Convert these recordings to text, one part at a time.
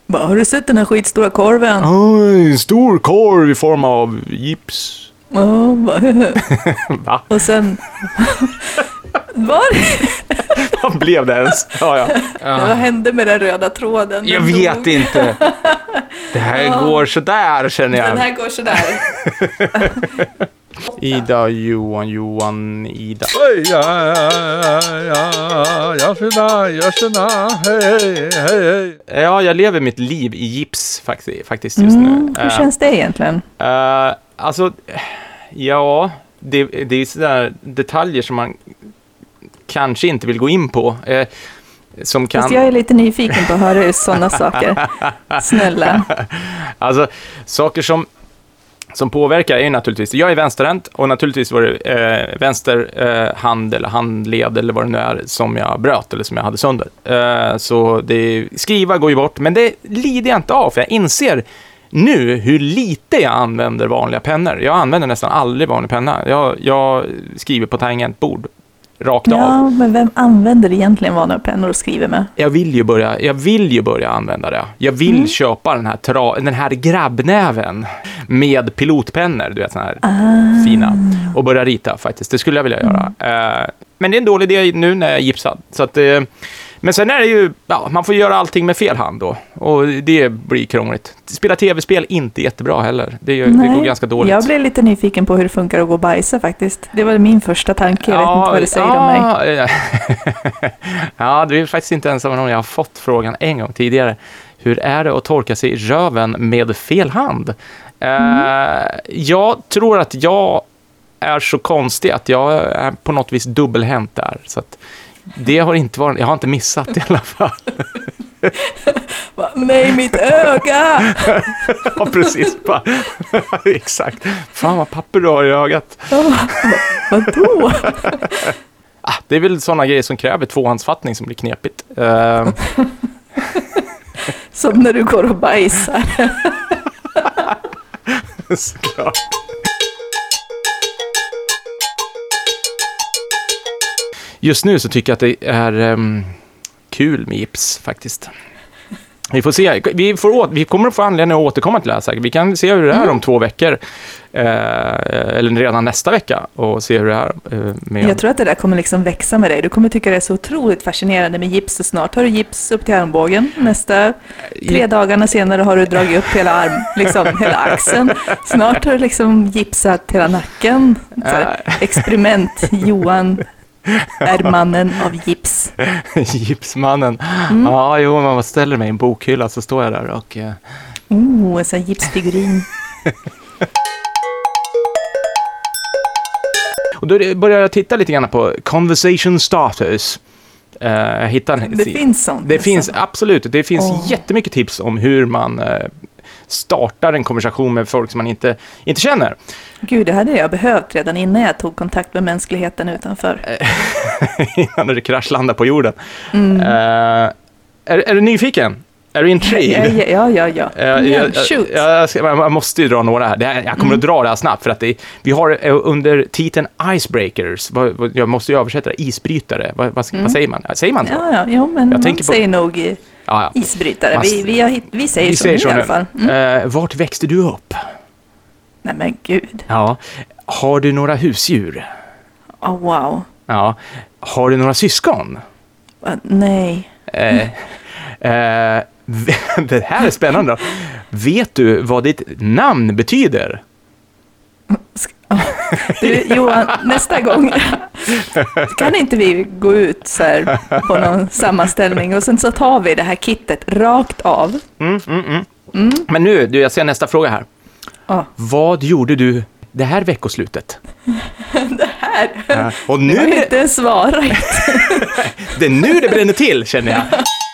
Har du sett den här skitstora korven? Oj, stor korv i form av gips. Va? Och sen... Vad blev det ens? Ja. Vad hände med den röda tråden? Jag vet inte. Det här går sådär, känner jag. Den här går sådär. Ida, Johan, Ida. Ja, jag lever mitt liv i gips faktiskt just nu. Hur känns det egentligen? Alltså, ja, det är sådär detaljer som man kanske inte vill gå in på. Som kan... Fast jag är lite nyfiken på att höra sådana saker. Snälla. Alltså, saker som påverkar är ju naturligtvis, jag är vänsterhänt och naturligtvis var det vänster hand eller handled eller vad det nu är som jag bröt eller som jag hade sönder. Så skriva går ju bort, men det lider jag inte av, för jag inser nu hur lite jag använder vanliga pennor. Jag använder nästan aldrig vanlig penna. Jag skriver på tangentbord rakt av. Ja, men vem använder egentligen vanliga pennor och skriver med? Jag vill ju börja använda det. Jag vill köpa den här grabbnäven med pilotpennor, du vet, såna här fina, och börja rita faktiskt. Det skulle jag vilja göra. Men det är en dålig idé nu när jag är gipsad. Så att, men sen är det ju, man får göra allting med fel hand då. Och det blir krångligt. Spela tv-spel inte jättebra heller. Det går ganska dåligt. Jag blev lite nyfiken på hur det funkar att gå och bajsa faktiskt. Det var min första tanke. Jag vet inte vad det säger om mig. Ja, du är faktiskt inte ensam om jag har fått frågan en gång tidigare. Hur är det att torka sig i röven med fel hand? Jag tror att jag är så konstig att jag är på något vis dubbelhänt där. Så att det har inte varit, jag har inte missat i alla fall. Nej, mitt öga! Ja, precis. Exakt. Fan vad papper du har i ögat. Vadå? Det är väl sådana grejer som kräver tvåhandsfattning som blir knepigt. Som när du går och bajsar. Såklart. Just nu så tycker jag att det är kul med gips faktiskt. Vi får se. Vi kommer att få anledning att återkomma till det här säkert. Vi kan se hur det är om 2 veckor. Eller redan nästa vecka. Och se hur det är med... Jag tror att det där kommer liksom växa med dig. Du kommer tycka det är så otroligt fascinerande med gips. Och snart har du gips upp till armbågen. Nästa 3 dagarna senare har du dragit upp hela hela axeln. Snart har du liksom gipsat hela nacken. Experiment, Johan är mannen av gips. Gipsmannen. Ja, jo, man ställer mig i en bokhylla så står jag där och... en sån gipsfigurin. Och då börjar jag titta lite grann på conversation starters. Det finns sånt. Det finns, absolut. Det finns jättemycket tips om hur man startar en konversation med folk som man inte känner. Gud, det hade jag behövt redan innan jag tog kontakt med mänskligheten utanför. Innan det kraschlandade på jorden. Är du nyfiken? Är du intrigued? Ja. Jag måste ju dra några här. Jag kommer att dra det här snabbt för att vi har under titeln Icebreakers. Jag måste ju översätta det. Isbrytare. Vad säger man? Säger man så? Ja, men man säger nog isbrytare. Vi säger så nu i alla fall. Vart växte du upp? Nej men gud. Ja. Har du några husdjur? Wow. Ja. Har du några syskon? Nej. Det här är spännande. Vet du vad ditt namn betyder? Du, Johan, nästa gång kan inte vi gå ut så här på någon sammanställning och sen så tar vi det här kittet rakt av. Men nu, jag ser nästa fråga här. Vad gjorde du det här veckoslutet? Det här? Och nu jag har inte svarat. Det är nu det bränner till, känner jag.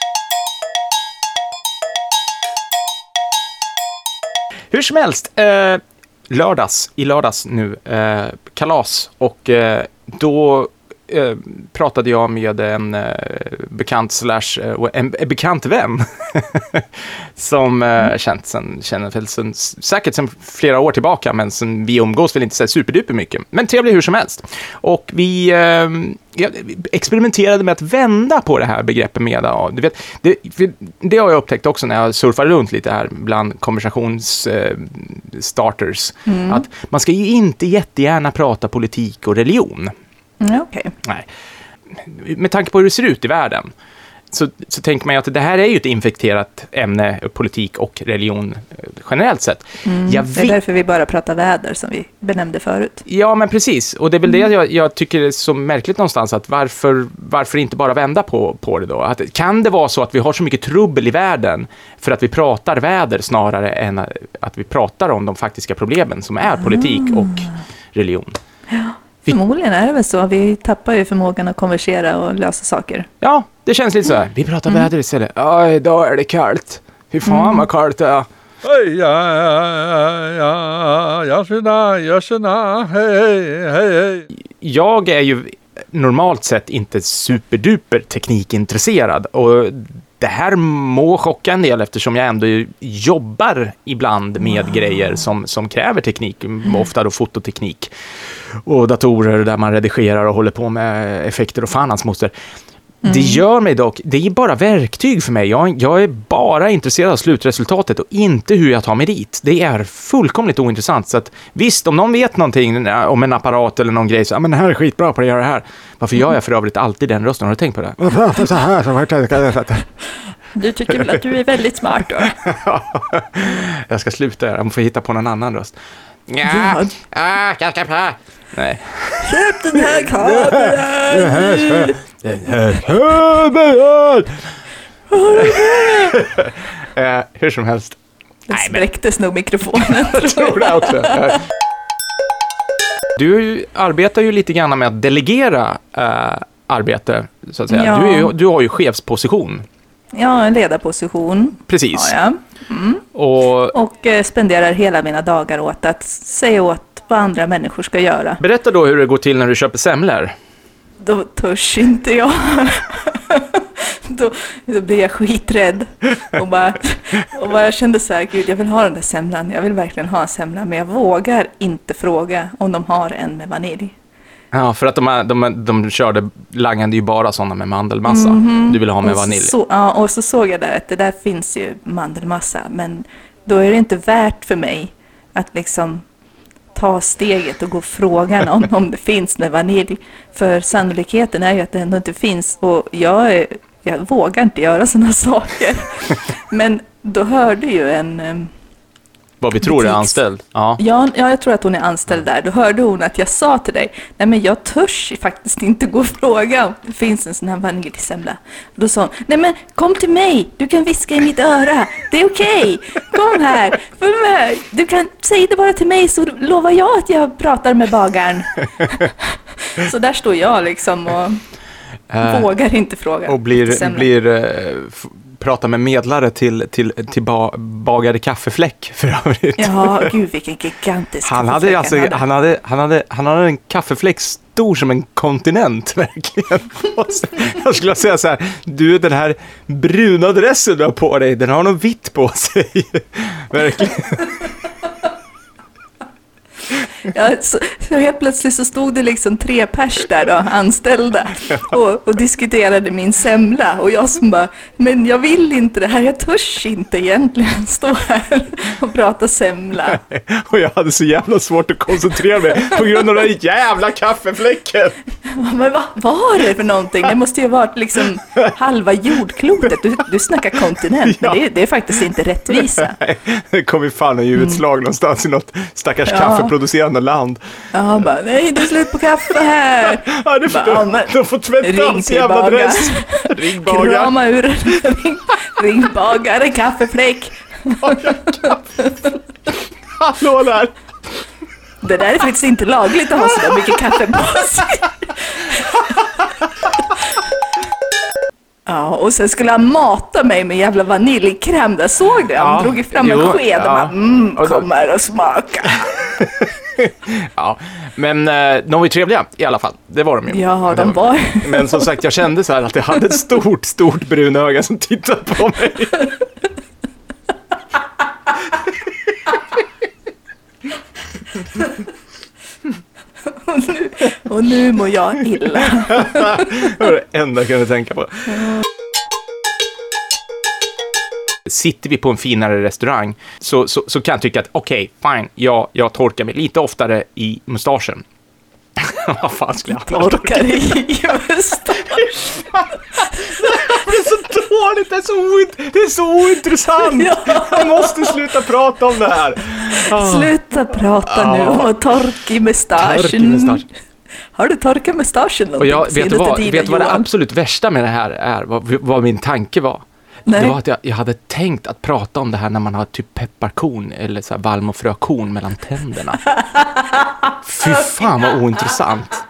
Hur som helst, i lördags nu, kalas, och då pratade jag med en bekant en bekant vän som känner säkert sedan flera år tillbaka, men sen vi umgås väl inte så superduper mycket. Men trevlig hur som helst. Och vi experimenterade med att vända på det här begreppet med, du vet, det har jag upptäckt också när jag surfar runt lite här bland konversationsstarters, att man ska ju inte jättegärna prata politik och religion. Okay. Nej. Med tanke på hur det ser ut i världen så tänker man ju att det här är ju ett infekterat ämne, politik och religion generellt sett. Det är därför vi bara pratar väder som vi benämnde förut. Ja, men precis. Och det är väl det jag tycker är så märkligt någonstans, att varför inte bara vända på det då? Kan det vara så att vi har så mycket trubbel i världen för att vi pratar väder snarare än att vi pratar om de faktiska problemen som är politik och religion? Ja. Förmodligen är det väl så. Vi tappar ju förmågan att konversera och lösa saker. Ja, det känns lite så här. Vi pratar väder istället. Ja, idag är det kallt. Hur fan vad kallt det är. Hej. Jag är ju normalt sett inte superduper teknikintresserad, och det här må chocka en del eftersom jag ändå jobbar ibland med grejer som kräver teknik, ofta då fototeknik och datorer där man redigerar och håller på med effekter och fan hans moster. Det gör mig dock, det är bara verktyg för mig. Jag är bara intresserad av slutresultatet och inte hur jag tar mig dit. Det är fullkomligt ointressant. Så att visst, om någon vet någonting om en apparat eller någon grej, så men det här är skitbra på att göra det här. Varför gör jag för övrigt alltid den rösten? Har du tänkt på det? Du tycker väl att du är väldigt smart då? Jag ska sluta här. Jag får hitta på någon annan röst. Ganska bra. Nej. Köp den här kabeln! Hur som helst. Det spräcktes nog mikrofonen. Jag tror det också. Du arbetar ju lite grann med att delegera arbete, så att säga. Ja. Du har ju chefsposition. Ja, en ledarposition. Precis. Ja. Och spenderar hela mina dagar åt att säga åt vad andra människor ska göra. Berätta då hur det går till när du köper semlor. Då törs inte jag. Då blir jag skiträdd. Och bara kände så här, gud, jag vill ha den där semlan. Jag vill verkligen ha en semla, men jag vågar inte fråga om de har en med vanilj. Ja, för att de körde langande ju bara sådana med mandelmassa. Du vill ha med vanilj. Och så såg jag där att det där finns ju mandelmassa. Men då är det inte värt för mig att liksom ta steget och gå frågan om det finns med vanilj. För sannolikheten är ju att det ändå inte finns. Och jag vågar inte göra sådana saker. Men då hörde ju en... Vad vi tror är anställd. Ja, jag tror att hon är anställd där. Då hörde hon att jag sa till dig, nej men jag törs faktiskt inte gå och fråga om det finns en sån här vaniljsemla. Då sa hon, nej men kom till mig, du kan viska i mitt öra, det är okej. Kom här, du kan säga det bara till mig så lovar jag att jag pratar med bagaren. Så där står jag liksom och vågar inte fråga. Och prata med medlare till bagare kaffefläck för övrigt. Ja, gud vilken gigantisk han hade en kaffefläck stor som en kontinent, verkligen. Jag skulle säga så här, du, den här bruna dressen du har på dig, den har något vitt på sig. Verkligen. Ja, så helt plötsligt så stod det liksom 3 pers där då, anställda, och diskuterade min semla, och jag som bara, men jag vill inte det här, jag törs inte egentligen stå här och prata semla. Och jag hade så jävla svårt att koncentrera mig på grund av den jävla kaffefläcken. Men vad var det för någonting? Det måste ju ha varit liksom halva jordklotet. Du snackar kontinent, men det är faktiskt inte rättvisa. Det kommer fan en utslag någonstans i något stackars kaffeproducerande land. Ja, bara, nej, det är slut på kaffe här. Ja, de får tvätta hans jävla dress. Ring bagare. Krama ur. Ring bagare, kaffefläck. Hallå där. Det där är faktiskt inte lagligt att ha så där mycket kaffe på sig. Ja, och sen skulle han mata mig med jävla vaniljkräm där, såg du? Han drog fram en sked och bara, kom här och smaka. Ja, men de var ju trevliga i alla fall. Det var de ju. Ja, de var. Men som sagt, jag kände så här att jag hade ett stort brunöga som tittade på mig. Och nu mår jag illa. Det var det enda jag kunde tänka på. Sitter vi på en finare restaurang så kan jag tycka att okej, fine, jag torkar mig lite oftare i mustaschen. Vad fan skulle jag torkar i mustaschen? Det är så dåligt, det är så ointressant. Ja. Jag måste sluta prata om det här. Sluta prata nu om att torka i mustaschen. Har du torkat mustaschen? Och jag vet vad det absolut värsta med det här är, vad min tanke var. Nej. Det var att jag hade tänkt att prata om det här när man har typ pepparkorn eller så här valmofrökorn mellan tänderna. Fy fan vad ointressant.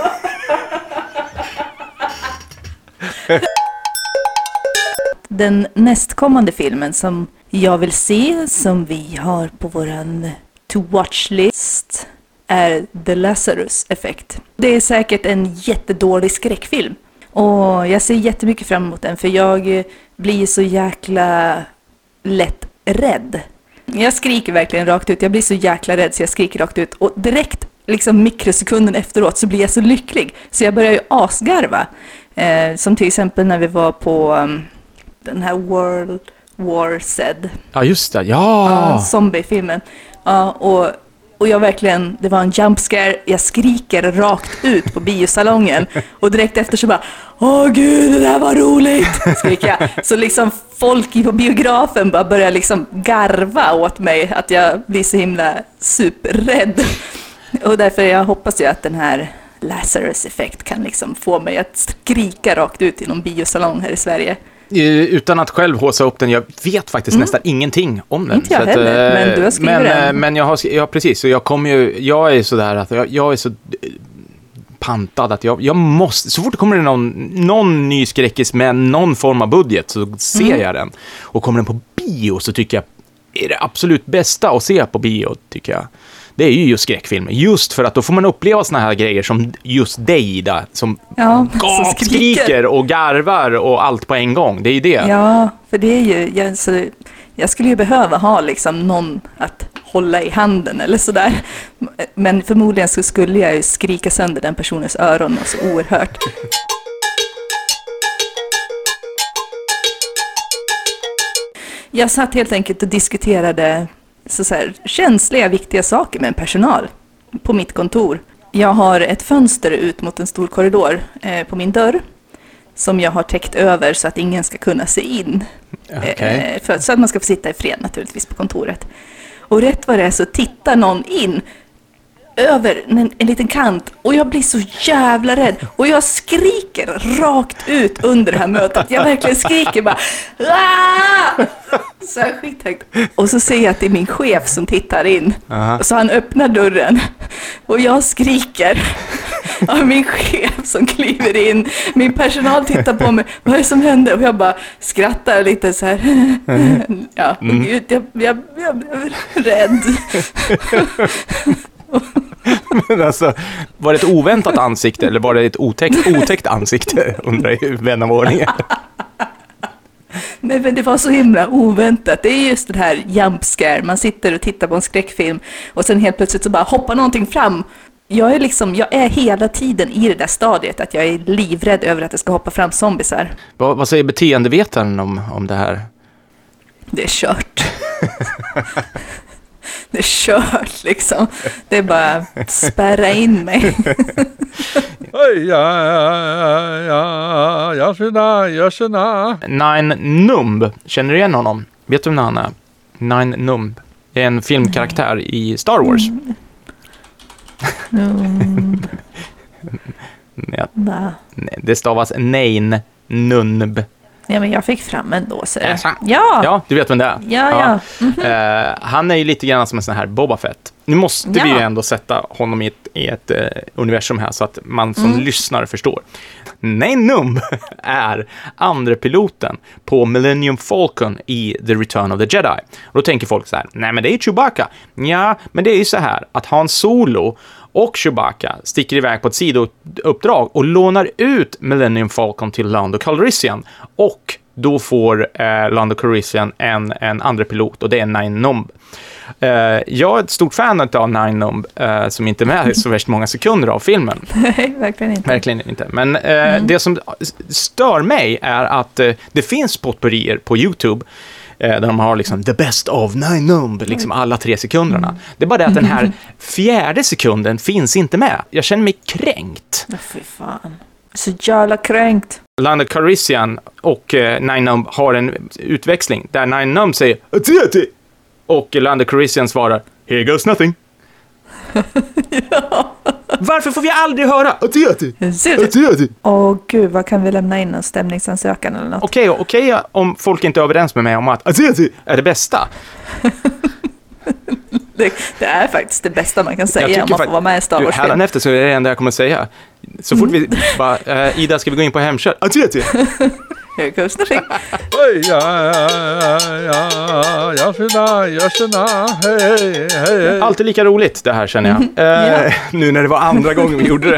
Den nästkommande filmen som jag vill se, som vi har på våran to-watch-list, är The Lazarus Effect. Det är säkert en jättedålig skräckfilm. Och jag ser jättemycket fram emot den, för jag blir så jäkla lätt rädd. Jag skriker verkligen rakt ut. Jag blir så jäkla rädd så jag skriker rakt ut. Och direkt, liksom mikrosekunden efteråt, så blir jag så lycklig. Så jag börjar ju asgarva. Som till exempel när vi var på den här World War Z. Ja, just det. Ja! Zombiefilmen. Ja, och jag verkligen, det var en jump scare, jag skriker rakt ut på biosalongen och direkt efter så bara, åh gud, det där var roligt, skriker jag. Så liksom folk på biografen bara börjar liksom garva åt mig att jag blir så himla superrädd. Och därför jag hoppas ju att den här Lazarus Effect kan liksom få mig att skrika rakt ut i någon biosalong här i Sverige. Utan att själv håsa upp den, jag vet faktiskt nästan ingenting om den. Inte jag heller, men du har skrivit den. Men jag precis, så jag är sådär att jag är så pantad att jag måste, så fort det kommer någon ny skräckis med någon form av budget så ser jag den. Och kommer den på bio så tycker jag är det absolut bästa att se på bio, tycker jag. Det är ju just skräckfilmer. Just för att då får man uppleva såna här grejer som just dig där, som skriker och garvar och allt på en gång. Det är ju det. Ja, för det är ju... Jag skulle ju behöva ha liksom någon att hålla i handen eller sådär. Men förmodligen så skulle jag ju skrika sönder den personens öron och så oerhört. Jag satt helt enkelt och diskuterade så här känsliga, viktiga saker med en personal på mitt kontor. Jag har ett fönster ut mot en stor korridor på min dörr som jag har täckt över så att ingen ska kunna se in. Okay. Så att man ska få sitta i fred naturligtvis på kontoret. Och rätt vad det är så tittar någon in över en liten kant och jag blir så jävla rädd och jag skriker rakt ut under det här mötet. Jag verkligen skriker bara Aah! Så här skithögt. Och så ser jag att det är min chef som tittar in. Så han öppnar dörren och jag skriker av min chef som kliver in. Min personal tittar på mig. Vad är det som händer? Och jag bara skrattar lite så här. Ja, gud, jag blev rädd. Men alltså, var det ett oväntat ansikte eller var det ett otäckt ansikte, undrar jag, vän av ordningen? Nej, men det var så himla oväntat. Det är just det här jump scare. Man sitter och tittar på en skräckfilm och sen helt plötsligt så bara hoppar någonting fram. Jag är hela tiden i det där stadiet att jag är livrädd över att det ska hoppa fram zombisar. Vad säger beteendevetaren om det här? Det är kört. Det är kört liksom. Det är bara spärra in mig. Nine Numb. Känner du igen honom? Vet du vem han är? Nine Numb. Det är en filmkaraktär i Star Wars. Nej, det stavas Nine Numb. Ja, men jag fick fram ändå. Så. Ja, du vet vem det är. Ja. Han är ju lite grann som en sån här Boba Fett. Nu måste vi ju ändå sätta honom i ett universum här så att man som lyssnare förstår. Nien är andra piloten på Millennium Falcon i The Return of the Jedi. Och då tänker folk så här, nej men det är Chewbacca. Ja, men det är ju så här att Han Solo och Chewbacca sticker iväg på ett sidouppdrag och lånar ut Millennium Falcon till Lando Calrissian. Och då får Lando Calrissian en andra pilot och det är Nien Nunb. Jag är ett stort fan av Nien Nunb som inte är med så värst många sekunder av filmen. Nej, verkligen inte. Men det som stör mig är att det finns potpourrier på YouTube där de har liksom the best of Nien Nunb, liksom alla 3 sekunderna. Det är bara det att den här 4:e sekunden finns inte med. Jag känner mig kränkt. Fy fan. Så jävla kränkt. Lando Calrissian och Nien Nunb har en utväxling där Nien Nunb säger "Ati-ati" och Lando Calrissian svarar "Here goes nothing". Varför får vi aldrig höra "Ati-ati"? Ati-ati. Åh gud, vad kan vi lämna in en stämningsansökan eller något? Okej, om folk inte är överens med mig om att "Ati-ati" är det bästa. Det är faktiskt det bästa man kan säga om man får vara med i Star Wars. Hädanefter så är det enda jag kommer att säga. Så fort vi bara, Ida, ska vi gå in på hemkört? Ati-ati! Here goes nothing. Alltid lika roligt det här, känner jag. Nu när det var andra gången vi gjorde det.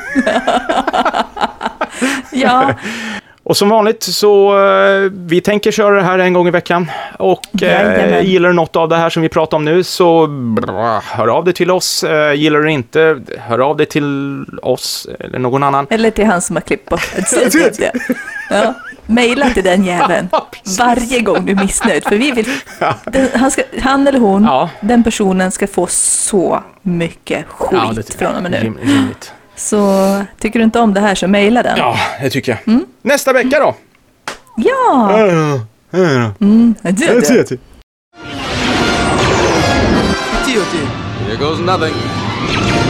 Ja. Och som vanligt så vi tänker köra det här en gång i veckan. Och gillar du något av det här som vi pratar om nu så hör av dig till oss. Gillar du inte, hör av dig till oss eller någon annan. Eller till han som har klippt på. Ja. Maila till den jäveln varje gång du är missnöjd. För vi vill, han eller hon, den personen ska få så mycket skit från och med nu. Rimligt. Så tycker du inte om det här så mejla den. Ja, det tycker jag. Nästa vecka då? Ja! Here goes nothing.